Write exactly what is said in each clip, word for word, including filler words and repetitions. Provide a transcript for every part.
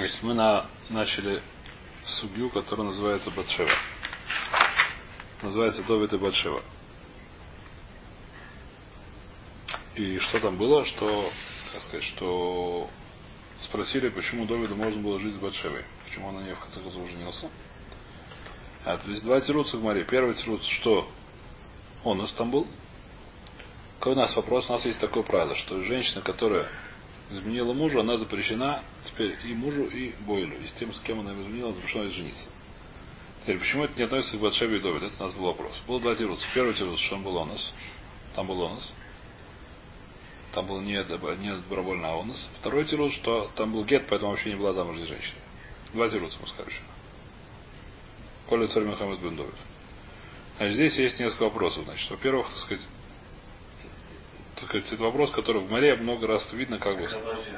Значит, мы на, начали судью, которая называется Батшева. Называется Довид и Батшева. И что там было, что, как сказать, что спросили, почему Довиду можно было жить с Батшевой, почему он на ней в конце концов женился. А, то есть два тируца в море. Первый тируц, что он у нас там был. Какой у нас вопрос? У нас есть такое правило, что женщина, которая изменила мужу, она запрещена теперь и мужу, и Бойлю. И с тем, с кем она изменила, запрещена жениться. Теперь, почему это не относится к Батшеве и Довиду? Это у нас был вопрос. Было два тируца. Первый тируц, что он был у нас. Там был у нас. Там был не, не добровольно, а у нас. Второй тируц, что там был гет, поэтому вообще не была замужней женщиной. Два тируца, мы скажем. Коля царь Мухаммед бен Довид. Значит, здесь есть несколько вопросов. Значит, во-первых, так сказать, так сказать, это вопрос, который в море много раз видно, как бы.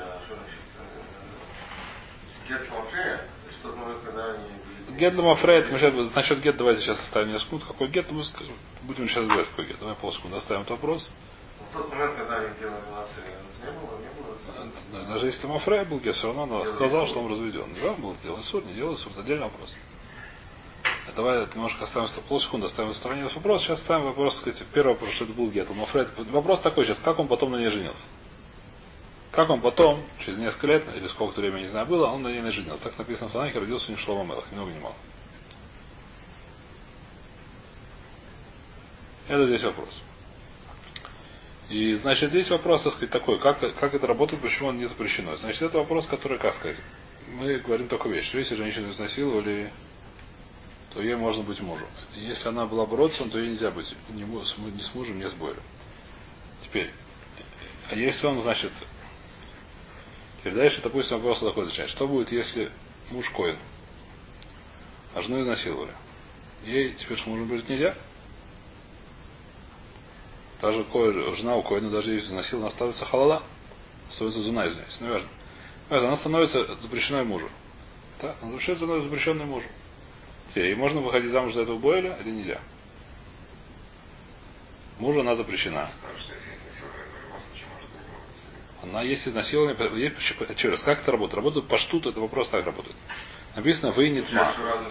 Гет Ламафрея, мы сейчас, насчет гет давайте сейчас оставим несколько минут. Какой гет, мы будем сейчас говорить, какой гет. Давай полсекунды оставим этот вопрос. В тот момент, когда они делали ласы, не было, не было. Даже если Ламафрея был гет, все равно он сказал, что он разведен. Не вам было делать суд, не делать суд, это отдельный вопрос. Давай немножко оставим полсекунды, оставим в стороне вопрос. Сейчас ставим вопрос, сказать, первый вопрос, что это был гет. Ламафрея. Вопрос такой сейчас, как он потом на ней женился? Как он потом, через несколько лет, или сколько-то времени, не знаю, было, он на ней не женился. Так написано в Танахе, родился у них Шломо Мелах, ни много ни мало. Это здесь вопрос. И, значит, здесь вопрос, так сказать, такой, как, как это работает, почему он не запрещено. Значит, это вопрос, который, как сказать, мы говорим такую вещь, что если женщину изнасиловали, то ей можно быть мужем. Если она была бы родственницей, то ей нельзя быть ни с мужем, ни с Бойлем. Теперь, а если он, значит, теперь дальше, допустим, вопрос такой начинает. Что будет, если муж коин, а жену изнасиловали? Ей теперь с мужем быть нельзя? Та же коин, жена у коина, даже если изнасилована, она становится халала, становится зуна, извиняюсь, ну важно. Она становится запрещенной мужу. Да? Она становится запрещенной мужу. Теперь, и можно выходить замуж за этого Бойля или нельзя? Мужу она запрещена. Она есть изнасилование. Еще раз, как это работает? Работает по штуту, это вопрос так работает. Написано вы не тма.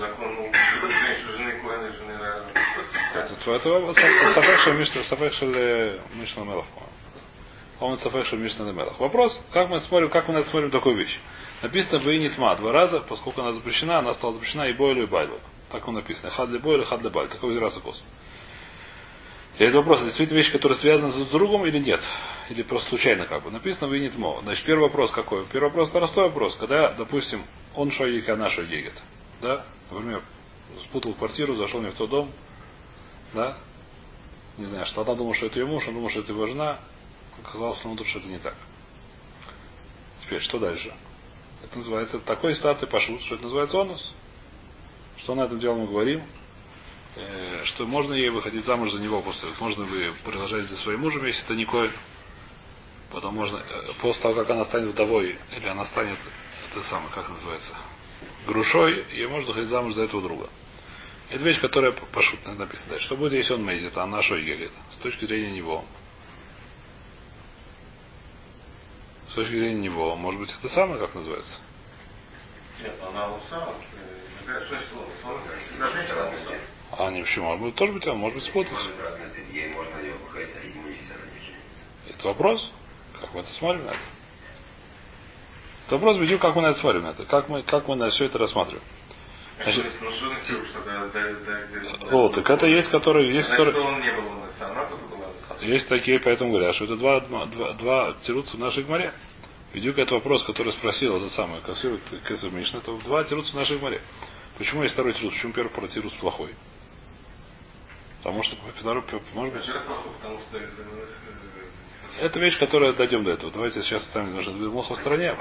Это Сафекшель Мишна Мелах, по-моему. Сафекшель Мишна Мелах. Вопрос, как мы смотрим, как мы на это смотрим такую вещь. Написано вы не тма. Два раза, поскольку она запрещена, она стала запрещена и Бойлю, и Байлю. Так он написано. Хад для Бойля, хад для Байль. Такой раз вопрос. И это вопрос, действительно вещь, которая связана с другом или нет? Или просто случайно как бы. Написано вы не тмо. Значит, первый вопрос какой? Первый вопрос, простой вопрос. Когда, допустим, он шоегет, а она шоегет. Да? Например, спутал квартиру, зашел не в тот дом. Да? Не знаю, что она думала, что это ее муж, он думал, что это его жена. Оказалось, что что это не так. Теперь, что дальше? Это называется, в такой ситуации пошут, что это называется онус. Что на этом деле мы говорим? Э, что можно ей выходить замуж за него после. Можно бы продолжать за своим мужем, если это не коин. Потом можно, э, после того, как она станет вдовой, или она станет, это самое, как называется, грушой, ей можно выходить замуж за этого друга. Это вещь, которая пошут написана дальше. Что будет, если он мейзит, а она шойгелит? С точки зрения него. С точки зрения него, может быть, это самое, как называется? Нет, она усала, а не почему? Может быть, тоже быть, а может быть, спутаться. Это вопрос? Как мы это смотрим на это? Это вопрос, видимо, как мы на это смотрим на это. Как мы, как мы на все это рассматриваем. Значит, о, так это есть, которые, есть, которые, есть такие, поэтому говорят, что это два, два, два тируца в нашей гмаре. Видюк это вопрос, который спросил, это самое, Кесар Мишна, это два тируца в нашей гмаре. Почему есть второй тирус? Почему первый про тирус плохой? Потому что второй, может быть, это вещь, которая дойдем до этого. Давайте сейчас оставим немножко Муха в стороне.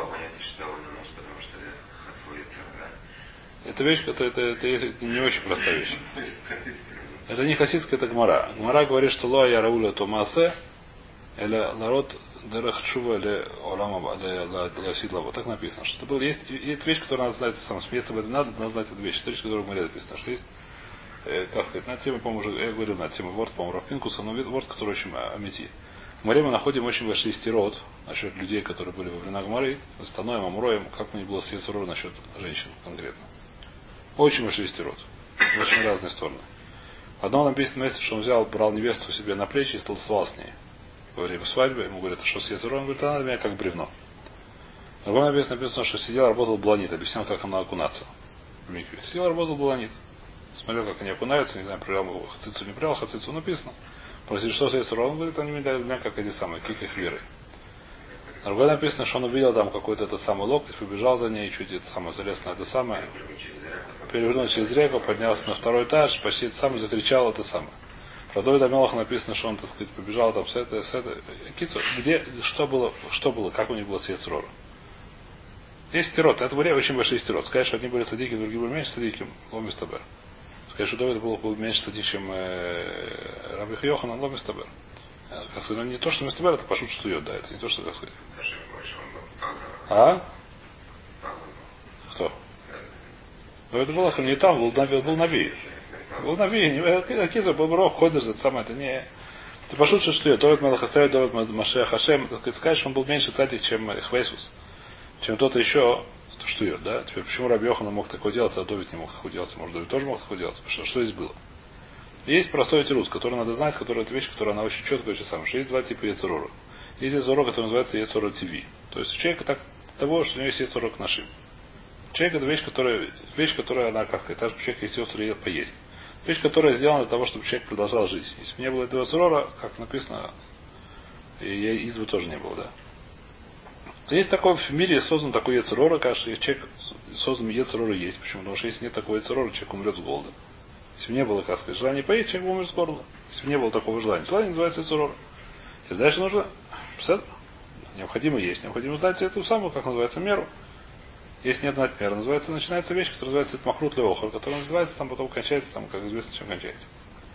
Это вещь, это, это, это, это не очень простая вещь. Это не хасидская, это гмара. Гмара говорит, что лоа я рауля томасе, или ларот дерахчува, или олама, или ласидлава. Так написано. Что это было, есть, и это вещь, которую надо знать, сам смеяться об этом надо, надо знать эту вещь. Это вещь, которую в гмаре написано. Что есть, э, как сказать, на тему, по-моему, уже, я говорил на тему ворд, по-моему, Равпинкуса, но ворд, который очень амити. В Гмаре мы находим очень большой стирот насчет людей, которые были во времена Гмары, с Таноем, Амуроем, как у них было с Ецурор насчет женщин конкретно. Очень большой стирот. В очень разные стороны. В одном написано месте, что он взял, брал невесту себе на плечи и столцевал с ней. Во время свадьбы ему говорят, что с Ецурор, он говорит, она для меня как бревно. В другом написано, написано, что сидел, работал бланит, объяснял, как она окунаться в микве. Сидел, работал бланит. Смотрел, как они окунаются, не знаю, проверял его хацицу, не проверял, хацицу написано. Просили, что с Ецурор, он говорит, они для меня как эти самые, как их веры. На другой написано, что он увидел там какой-то этот самый локоть, побежал за ней, чуть это самое, залез на это самое, перевернул через реку, поднялся на второй этаж, почти это самое, закричал это самое. Про Довида Мелаха написано, что он, так сказать, побежал там с этой, с этой. Кицу, где, что было, что было, как у них было с Ецурора. Есть стирот, это были очень большие стирот. Сказать, что одни были садики, другие были меньше садики, ломис табер. Сказать, что Довид был, был меньше садик, чем э, Рабих Йохан, ломис табер. Как сказать, ну, не то, что мистер это пошут штует, да, это не то, что, как сказать. А? Кто? Ну, это было не там, был Нави, был Нави. Был Нави, Киза, был Рох, ходишь, это самое, это не... Ты пошут штует, Довид Мелах оставит, Довид Машех Хашем, так сказать, сказать, что он был меньше цадик, чем Хвейсус, чем кто-то еще, это штует, да? Теперь, почему Раби Йохан мог такое делать, а Довид не мог такое делать, может, Довид тоже мог такое делать, что, что здесь было? Есть простой тирус, который надо знать, который это вещь, которая она очень четко, очень самая. Что есть два типа Ецурора. Есть Ецурора, который называется Ецура ТВ. То есть у человека так того, что у него есть Ецура к нашим. Человек это вещь, которая, вещь, которая она, как сказать, так же у человека есть Ецура поесть. Вещь, которая сделана для того, чтобы человек продолжал жить. Если бы не было этого Ецурора, как написано, и избы тоже не было, да. Есть такой в мире создан такой Ецурора, кажется, если человек создан Ецурора есть. Почему? Потому что если нет такого Ецурора, человек умрет с голода. Если бы не было, как сказать, желания поесть, человек умер с горла. Если бы не было такого желания. Желание называется Ецурор. Теперь дальше нужно необходимо есть. Необходимо знать эту самую, как называется, меру. Если нет знать меру, называется, начинается вещь, которая называется махрут леохор, которая называется, там потом кончается, там, как известно, чем кончается.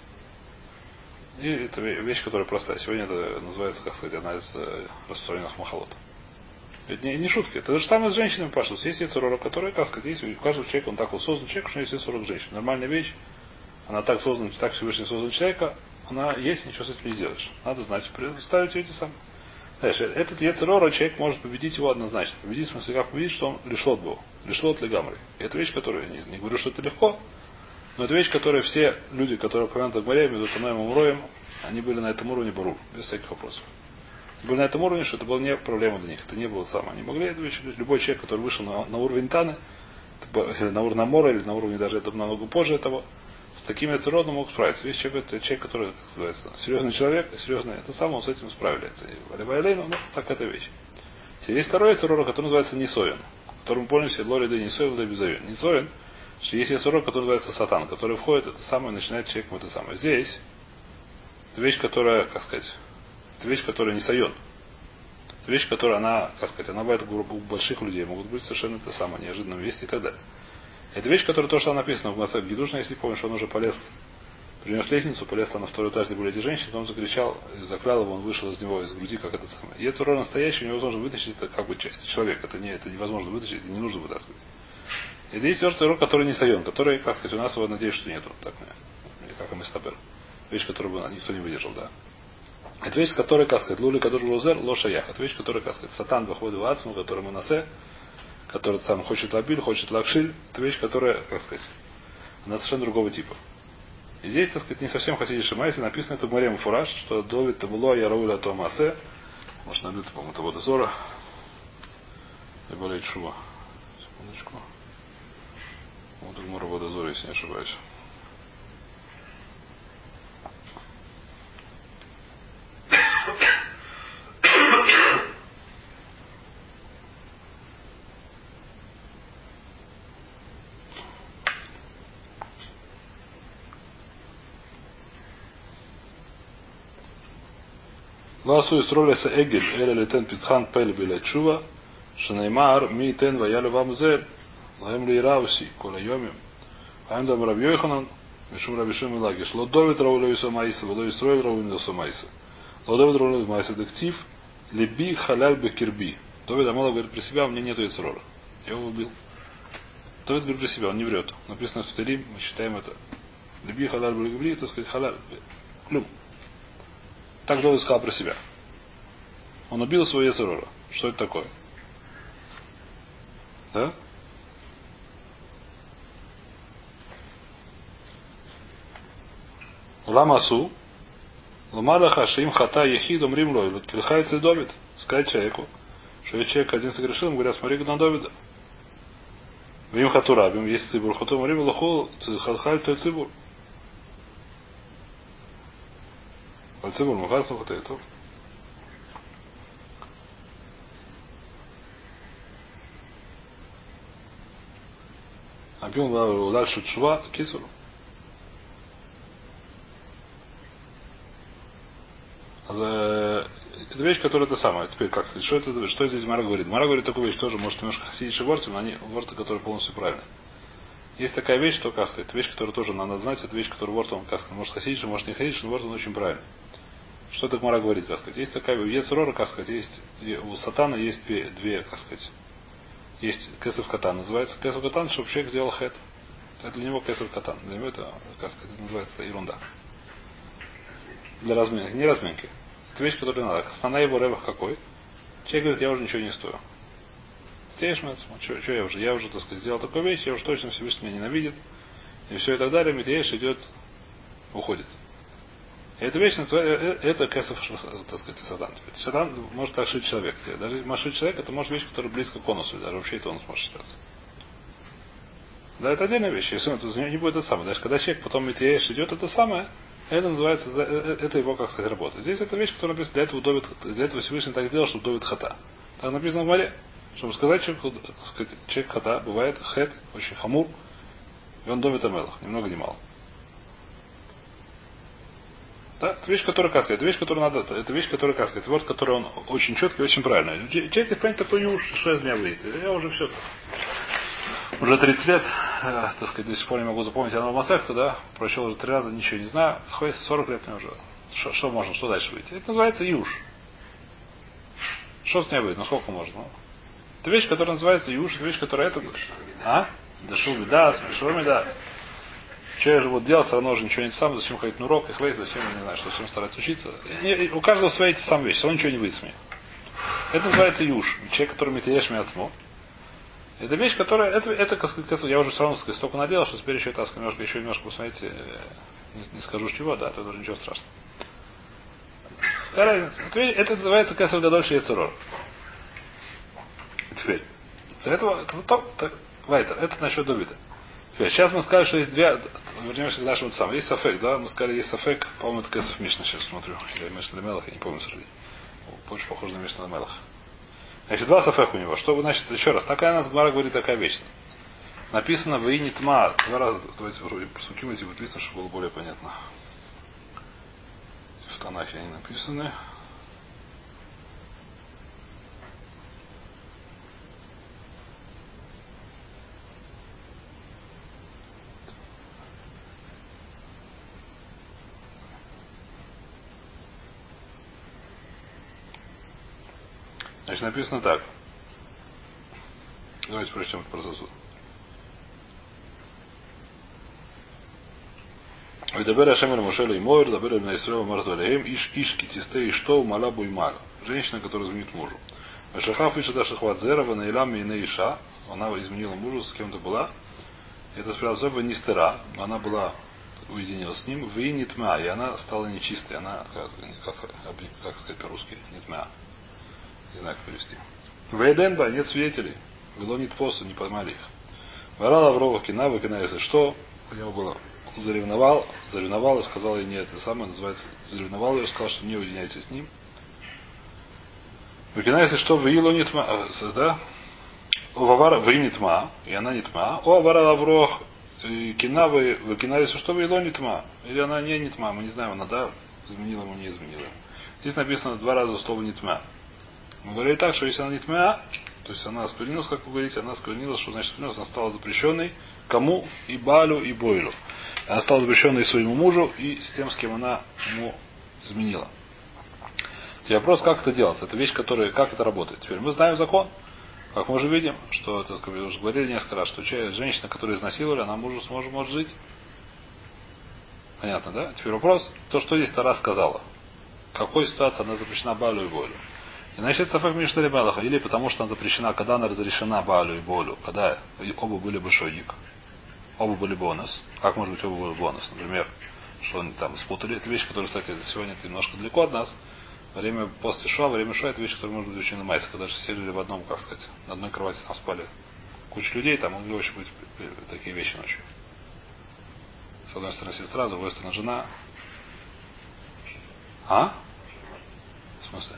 И это вещь, которая простая. Сегодня это называется, как сказать, одна из э, распространенных махалот. Это не, не шутки. Это же самое с женщинами пошло. Есть Ецурора, которая, как сказать, есть у каждого человека, он так вот создан человек, что у него есть Ецурора женщин. Нормальная вещь. Она так создана, так Всевышний создан человека, она есть, ничего с этим не сделаешь. Надо знать, ставить эти самые. Знаешь, этот Ецурора человек может победить его однозначно. Победить в смысле, как победить, что он лишлот был. Лишлот легамры. И это вещь, которая, не, не говорю, что это легко, но это вещь, которая все люди, которые упомянуты в Гмаре, между Таноем и Амуроем, они были на этом уровне бару, без всяких вопросов. Были на этом уровне, что это была не проблема для них. Это не было самое. Они могли эту вещь, любой человек, который вышел на, на уровень Таны, на уровне Амора, или на уровне даже это намного позже этого, с такими Ецуродом мог справиться. Весь человек, это человек, который, как называется, серьезный человек, серьезный, это сам он с этим справляется. Ну, так это вещь. Теперь есть второй Ецурор, который называется Нисоин, который мы пользуемся Лори да Нисоин, да Безоин. Нисоин, что есть Ецурор, который называется Сатан, который входит, это самое, начинает человек вот это самое. Здесь, это вещь, которая, как сказать, это вещь, которая не сайон. Это вещь, которая, она, как сказать, она бывает у больших людей, могут быть совершенно это самое, неожиданном месте и так далее. Это вещь, которая то, что написано в Масах Гедушна, если помнишь, он уже полез, принес лестницу, полез там на второй этаж, где были эти женщины, он закричал, заклял его, он вышел из него, из груди, как это самое. И это ура настоящий, невозможно вытащить, это как бы человек, это не, это невозможно вытащить, это не нужно вытаскивать. Это есть четвертый урок, который не сайон, который, как сказать, у нас его, надеюсь, что нету. Так, как Амистабер. Вещь, которую бы никто не выдержал, да. Это вещь, которая, как сказать, лули, который лозер, лошаях. Это вещь, которая, как сказать, сатан выходит в ацму, который мы насе, который сам хочет лабиль, хочет лакшиль. Это вещь, которая, как сказать, она совершенно другого типа. И здесь, так сказать, не совсем хасиди шимайси, написано это в Марем Фураж, что Довид Табуло Яруля Томасе, может, найдут, по-моему, это водозора. И более чува. Секундочку. Вот Гмора водозора, если не ошибаюсь. Ласу Исролеса Эгель, Эля Летен Питхан Пель Беля Чува, Шанаймар, Ми Тен Ваялю Вам Зель, Лаем Лейрауси, Коля Йомим, Аймдам Раб Йоханан, Мишум Рабишим Лагиш, Лодовит Раулю Исамайса, Лодовит Строил Раулю Исамайса, Лодовит Раулю Исамайса Дектив, Леби Халяль Бекирби. Довид Амала говорит при себя, у меня нету Ицрора. Я его убил. Довид говорит при себя, он не врет. Написано в Талим, мы считаем это. Леби Халяль Бекирби, это сказать Халяль. Клюм. Так Довид сказал про себя. Он убил своего Ецерора. Что это такое? Да? Ламасу. Ламадаха шим хата ехид умрим лой. Кильхайцы Довид. Сказать человеку, что если человек один согрешил, ему говорят, смотри на Довида. Вим хатура, вим есть цибур, хату умрим лоху, хатхаль той цибур. Цибур, мухасу хатей, то. Объем дальше чува кисуру. Это вещь, которая это самое. Теперь как сказать, что это, что здесь Мара говорит? Мара говорит такую вещь тоже, может немножко хасидишь и вортим, но они ворты, которые полностью правильные. Есть такая вещь, что, как сказать, вещь, которую тоже надо знать, это вещь, которую вортом, как сказать, может хасидишь, может не хасидишь, но вортом очень правильный. Что так Мара говорит, как сказать? Есть такая, у Ецерора, как сказать, есть, у Сатана есть две, две, как сказать, есть кесов катан, называется кесов катан, чтобы человек сделал хэт. Это для него кесов катан. Для него это, как сказать, это называется ерунда. Для разминки. Не разминки. Это вещь, которая надо. Основная его ревах какой? Человек говорит, я уже ничего не стою. Что я уже? Я уже, так сказать, сделал такую вещь, я уже точно Всевышний меня ненавидит. И все и так далее. Митьеш идет, уходит. И эта вещь называется, это кесов, так сказать, сатан. Сатан может так шить человека. Даже может шить человека, это может вещь, которая близко к конусу. Даже вообще и тонус может считаться. Да, это отдельная вещь. Если он это не будет это самое. Даже когда человек потом Митьеш идет, это самое. Это называется, это его, как сказать, работа. Здесь это вещь, которая написана, для этого Довид, для этого Всевышний так сделал, чтобы Довид хата. Так написано в Маре, чтобы сказать человеку, сказать, человек хата, бывает хет, очень хамур, и он Довид Амелах, ни много ни мало. Да, это вещь, которая, как сказать, это вещь, которую надо, это вещь, которая, как сказать, вот, который он очень четкий, очень правильный. Человек, понимаете, такой не уж, что из меня выйдет. Я уже все. Уже тридцать лет, э, так сказать, до сих пор не могу запомнить одного Масехта, да, прочел уже три раза, ничего не знаю, хоть сорок лет мне уже. Что, что можно, что дальше выйти? Это называется юж. Что с ней выйдет? Ну сколько можно? Ну, это вещь, которая называется юж, это вещь, которая это... А? Да шуми дас, шуми дас. Что я же буду делать, все равно уже ничего не сам, зачем ходить на урок, их вейс, зачем, я не знаю, что, зачем стараться учиться. И, и, у каждого свои эти самые вещи, все равно ничего не выйдет с меня. Это называется юж. Человек, который метеешь меня отсмо. Это вещь, которая, это, это, как сказать, я уже все равно, сказать, столько наделал, что теперь еще это, немножко, еще немножко, посмотрите, не, не скажу чего, да, то тоже ничего страшного. Какая разница? Это, это называется Кесов Гадольши Ецерор. Теперь. Для этого, это, это, это, это насчет Давида. Теперь, сейчас мы скажем, что есть две, вернемся к нашему самому. Есть Сафек, да, мы сказали, есть Сафек, по-моему, это Кесов Мишна, сейчас смотрю, или Мишна Демелах, я не помню, среди. Больше похоже на Мишна Демелах. Значит, два сафех у него. Что значит, еще раз, такая нас Гмара говорит такая вещь. Написано в Ини Тма. Два раза, давайте вроде псуким эти вот листом, чтобы было более понятно. В Танахе они написаны. Значит, написано так. Давайте прочтем этот процесс. Видабер Ашемер Мошелу и Мойр, Дабер на Исраил Марту Алеем, Иш Ишки Тисте и что Малабу и Мала. Женщина, которая изменит мужу. Шахаф Иша Даша Хвадзерова, Наилам и Нейша, она изменила мужу, с кем-то была. Это спрятала Нистера, она была уединилась с ним, в Нитма, и она стала нечистой. Она, как, как, как сказать по-русски, Нитма. Не знаю, как перевести. В Эденба нет свидетелей. Было нет посту, не поймали их. Варала Аврова Кина, выкина, если что, у него было, заревновал, заревновал и сказал ей нет, это самое называется, заревновал и сказал, что не уединяйтесь с ним. Выкина, если что, в Илу Нитма, да? Вавара в Нитма, и она Нитма. О, Авара Аврох Кина, выкина, если что, в Илу Нитма. Или она не Нитма, мы не знаем, она да, изменила ему, не изменила ему. Здесь написано два раза слово Нитма. Мы говорили так, что если она не тмя, то есть она осквернилась, как вы говорите, она осквернилась, что значит осквернилась, она стала запрещенной кому? И Балю, и Бойлю. Она стала запрещенной своему мужу и с тем, с кем она ему изменила. Теперь вопрос, как это делается? Это вещь, которая, как это работает. Теперь мы знаем закон, как мы уже видим, что, это, как уже говорили несколько раз, что женщина, которую изнасиловали, она мужу сможет может жить. Понятно, да? Теперь вопрос, то, что здесь Тара сказала. В какой ситуации она запрещена Балю и Бойлю? Иначе Сафек Мишна Лемелаха. Или потому что она запрещена, когда она разрешена Балю и Болю. Когда оба были бы шойник. Оба были бонус. Как может быть оба были бонус? Например, что они там спутали. Это вещь, которая, кстати, сегодня это немножко далеко от нас. Время после Шва, время Шва, это вещь, которая может быть очень на майсе. Когда же сидели в одном, как сказать, на одной кровати там спали куча людей, там могли очень быть такие вещи ночью. С одной стороны сестра, с другой стороны жена. А? В смысле?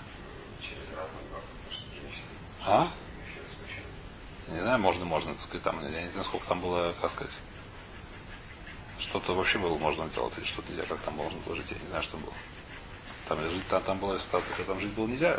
А? Я не знаю, можно, можно, так сказать, там, я не знаю, сколько там было, как сказать, что-то вообще было можно делать, или что-то нельзя, как там можно было жить, я не знаю, что было. Там жить, там, там была ситуация, когда там жить было нельзя.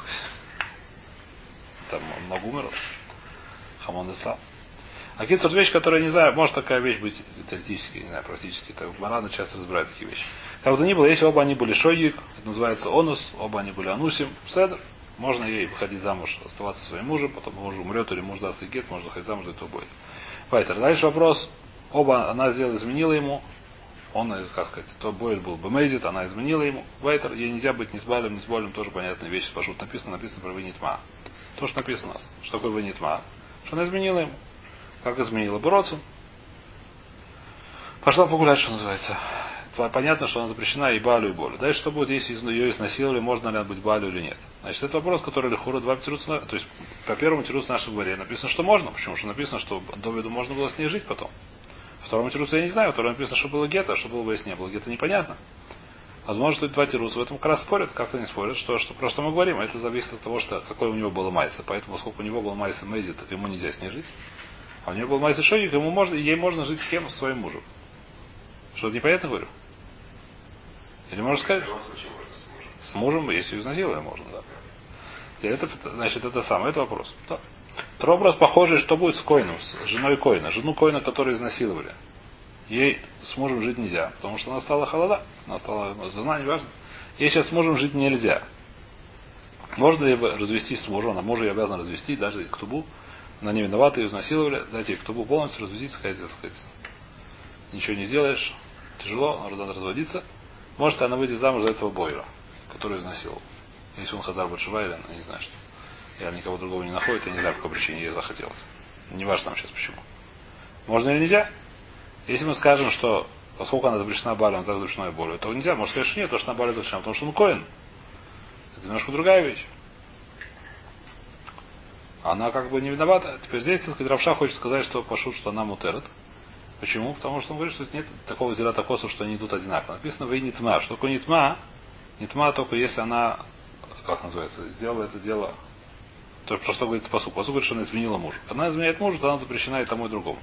Там много умерло. Хамон ислам. А какие-то вещи, которые, не знаю, может такая вещь быть теоретически, не знаю, практически. Так Марана часто разбирает такие вещи. Как бы то ни было, если оба они были шойик, это называется онус, оба они были анусим, седр, можно ей выходить замуж, оставаться своим мужем, потом муж умрет или муж даст и гет, можно выходить замуж, это будет. Поэтому дальше вопрос. Оба она сделала, изменила ему. Он, как сказать, то Бойль был бемезит, она изменила ему. Вайтер, ей нельзя быть ни с Балем, ни с Болем, тоже понятная вещь. Пошут написано, написано про Венитма. То, что написано у нас. Что такое Венитма? Что она изменила ему. Как изменила Бородцу. Пошла погулять, что называется. Понятно, что она запрещена и Балю, и Болю. Дальше что будет, если ее изнасиловали, можно ли она быть Балю или нет. Значит, это вопрос, который Лихура два тируца, то есть по первому тируцу в нашем дворе написано, что можно. Почему? Что написано, что Довиду можно было с ней жить потом. Второму тируцу я не знаю, второму написано, что было гетто, что было бы, если не было гетто, непонятно. Возможно, что эти два тируса в этом как раз спорят, как они спорят, что, что просто мы говорим, это зависит от того, что какой у него было майса. Поэтому, сколько у него было майса Мэйзи, так ему нельзя с ней жить. А у него был майса Шойик, ему можно, ей можно жить с кем? С своим мужем. Что, непонятно говорю? Или можно сказать? С мужем, если изнасиловали, можно, да. И это, значит, это самое, это вопрос. Да. Второй вопрос похожий, что будет с Коином, с женой Коина. Жену Коина, которую изнасиловали. Ей с мужем жить нельзя, потому что она стала холода, она стала жена, неважно. Ей сейчас с мужем жить нельзя. Можно ли развестись с мужем? Она мужа и обязана развести, даже к тубу. Она не виновата, ее изнасиловали. Дайте ей к тубу полностью развестись, сказать, так сказать, ничего не сделаешь, тяжело, надо разводиться. Может, она выйдет замуж за этого Бойра, который изнасиловал. Если он Хазар Батшевайлен, я не знаю, что. Я никого другого не находит, я не знаю, по какой причине ей захотелось. Не важно нам сейчас почему. Можно или нельзя? Если мы скажем, что поскольку она запрещена Балем, так запрещена и Болью, то нельзя. Может сказать, что нет, то, что она Балем запрещена, потому что он Коин. Это немножко другая вещь. Она как бы не виновата. Теперь здесь, так сказать, Равша хочет сказать, что пошут, что она мутерет. Почему? Потому что он говорит, что нет такого зирата косов, что они идут одинаково. Написано в нитма. Что такое нитма? Нитма только если она, как называется, сделала это дело. То, про что говорится посуд. Посуд говорит, что она изменила мужу. Когда она изменяет мужу, то она запрещена и тому, и другому.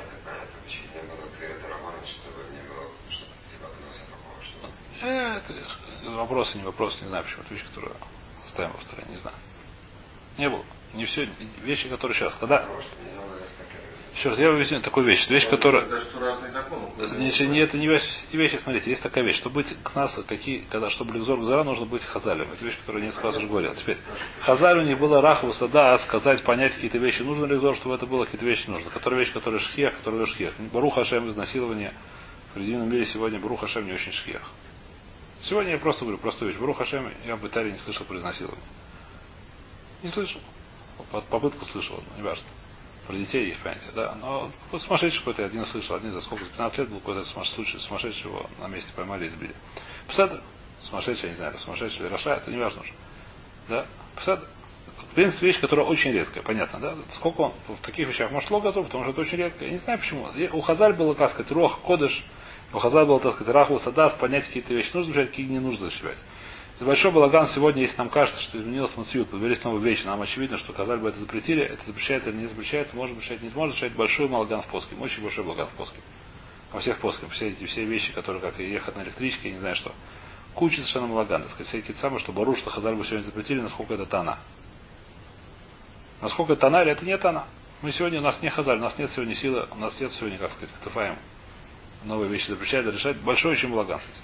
Это вопросы, не вопросы, не знаю почему. Это вещь, которую оставим во стороне, не знаю. Не было. Не все вещи, которые сейчас. Когда. Еще раз, я объясню такую вещь. Вещь, которая. Не, не, это не вещь, эти вещи, смотрите, есть такая вещь, чтобы быть к нас, какие, когда, чтобы Ликзор Гзара, нужно быть хазалем. Это вещь, которую я несколько раз уже говорил. Теперь, хазаль у них было раху сада, сказать, понять какие-то вещи, нужно Ликзор, чтобы это было, какие-то вещи нужно. Которые вещи, которые шхех, которые шхех. Барух Хашем, изнасилование. В предельном мире сегодня Барух Хашем не очень шхех. Сегодня я просто говорю простую вещь. Барух Хашем, я в Италии не слышал про изнасилование. Не слышал. Попытку слышал, но не важно. Про детей есть понятие, да. Но вот сумасшедший какой-то, один слышал, один за сколько, пятнадцать лет был какой-то случай, сумасшедший, его на месте поймали и избили. Псадр, сумасшедший, я не знаю, сумасшедший или Раша, это не важно уже. Да. Псадр, в принципе, вещь, которая очень редкая, понятно, да. Сколько он в таких вещах может логазу, потому что это очень редко. Я не знаю почему. У Хазаль было, как сказать, Руах Кодыш, у Хазаль было, так сказать, Раху Садас, понять какие-то вещи нужно защищать, какие не нужно защищать. Большой балаган сегодня, если нам кажется, что изменилось мациют, появились новые вещи, нам очевидно, что Хазаль бы это запретили, это запрещается или не запрещается, может запрещать, не может запрещать, большой балаган в Поским, очень большой балаган в Поским. Во всех Поским, все эти все вещи, которые как и ехать на электричке, я не знаю что. Куча совершенно балаган, так сказать, всякие самые, что Бару, что Хазаль бы сегодня запретили, насколько это тана. Насколько это тана или это не тана. Мы сегодня, у нас не Хазаль, у нас нет сегодня силы, у нас нет сегодня, как сказать, Катафаем. Новые вещи запрещают, решать. Большой очень балаган, кстати.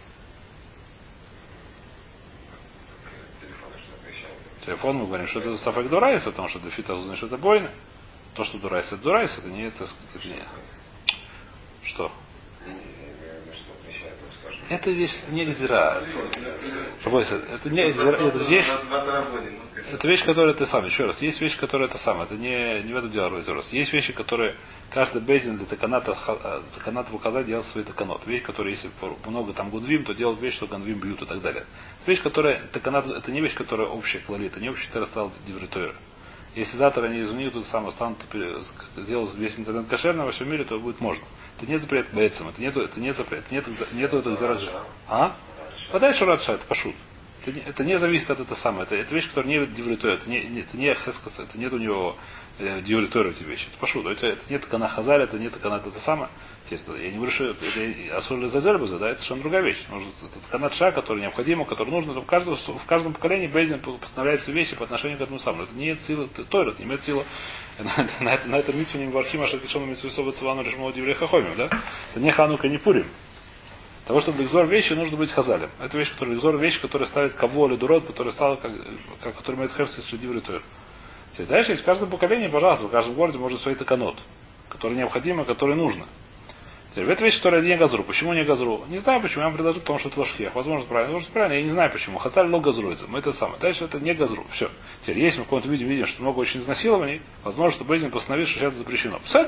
Телефон мы говорим, что это Сафак Дурайс, потому что Дефита узнает, что это бойно. То, что Дурайс, это Дурайс, это не это, это не. Что? Это вещь не гзира. Это не гзира, это вещь, это вещь, которая ты сам, еще раз, есть вещь, которая это сам, это не, не в этом дело раз. Есть вещи, которые каждый бейзин для таканата, таканата указать делает свои таканот. Вещь, которая, если много там гудвим, то делают вещь, что гандвим бьют и так далее. Вещь, которая, таканат, это не вещь, которая общая клалит, это не общая терастал дивритойра. Если завтра они извинят, то самое станут сделать весь интернет кошерным во всем мире, то будет можно. Это не запрет бейцам, это нету, это не запрет, это нету, нету этого зараджа. А? Подай шурадша, это пошут. Это не, это не зависит от этого самого. Это, это вещь, которая не дивритойра, это не, это не хескас, это нет у него э, дивритойра эти вещи. Это пошут. Это, это нет кана хазаль, это нет кана это самое. Естественно, я не говорю, что это асур зазербаза, да, это совершенно другая вещь. Нужно, это канат ша, который необходимо, который нужно. В каждом, в каждом поколении Бейзин постановляет свои вещи по отношению к этому самому. Это не имеет силы, Тойра, это не имеет силы. На, на, на этом митву не вархима, что решено митву совы цивану решено диврей хахомим, да? Это не ханука, не пурим. Для того, чтобы экзор вещи, нужно быть хазалем. Это вещь, которая экзор вещь, которая ставит кого или дурот, которая стала как, как который имеет херцис шедиврей тойр. Дальше есть в каждом поколении, пожалуйста, в каждом городе может свои таканот, которые необходимы, которые нужны. Теперь, это вещь, которая не газру. Почему не газру? Не знаю почему. Я вам предложу, потому что это ложхех. Возможно, правильно. Возможно, правильно. Я не знаю почему. Хацаль лог газруется. Мы это самое. Дальше это не газру. Все. Теперь, если мы в каком-то виде видим, что много очень изнасилований, возможно, что Бейзин постановил, что сейчас запрещено. Псаль.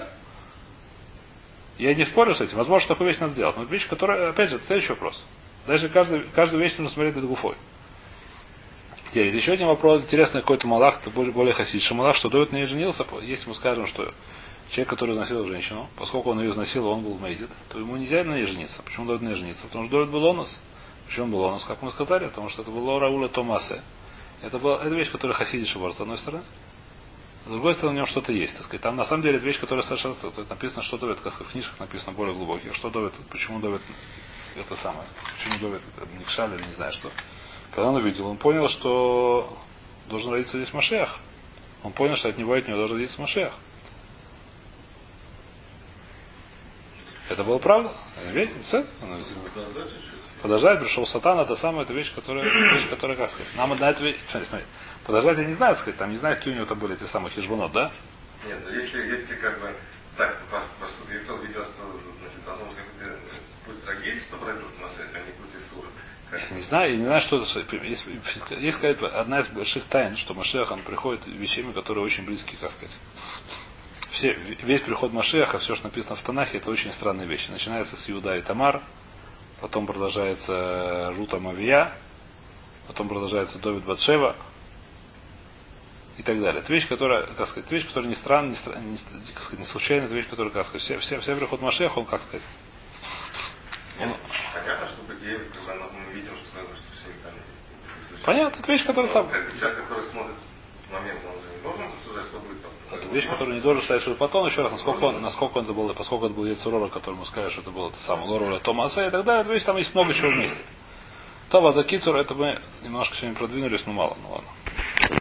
Я не спорю с этим. Возможно, такую вещь надо сделать. Но это вещь, которая, опять же, это следующий вопрос. Дальше каждый, каждую вещь нужно смотреть над гуфой. Теперь, есть еще один вопрос. Интересный какой-то малах, это более, более хасидший малах, что Довид не женился, если мы скажем, что человек, который изнасиловал женщину, поскольку он ее изнасиловал, он был мейзит, то ему нельзя на ней жениться. Почему Довид на ней жениться? Потому что Довид был онус. Почему он был онус, как мы сказали? Потому что это было Рауля Томасе. Это была это вещь, которая хасидиша с одной стороны. С другой стороны, в нем что-то есть. Так сказать. Там на самом деле это вещь, которая совершенно написано, что Довид, как в книжках написано более глубоких. Что Довид, почему Довид это самое, почему Довид Никшаль или не знаю что. Когда он увидел, он понял, что должен родиться здесь Машиах. Он понял, что от него от него должен родиться Машиах. Это было правда? Подождать, пришел сатан, это самая эта вещь, которая, вещь, которая, как сказать, нам на эту вещь, смотри, смотри, подождать я не знаю, сказать, там не знаю, какие у него там были эти самые хижбанот, да? Нет, ну если, если как бы, так, просто яйцо видел, что, значит, должно быть какой-то путь рагиль, чтобы родился Машех, а не путь Исура. Я не знаю, я не знаю, что это, есть, есть какая-то одна из больших тайн, что Машех, он приходит вещами, которые очень близки, как сказать. Все, весь приход Машеха, все, что написано в Танахе, это очень странные вещи. Начинается с Иуда и Тамар, потом продолжается Рута Мавия, потом продолжается Довид Батшева и так далее. Это вещь, которая, как сказать, вещь, которая не странная, не, стран, не, как сказать, не случайная, это вещь, которая, как сказать, вся, вся, вся приход Машеха, он, как сказать. Он... Понятно, что по идее, когда мы видим, что, что все там не понятно, это вещь, которая сам. Человек, который смотрит момент, он же не должен рассуждать, что будет потом. Это вещь, которую не должен считать, что потом, еще раз, насколько он, насколько он это был, поскольку это был Яцурора, которому сказали, что это было это самое Лоруля Томаса и так далее, то есть там есть много чего вместе. То Вазакицур, это мы немножко сегодня продвинулись, но мало, ну ладно.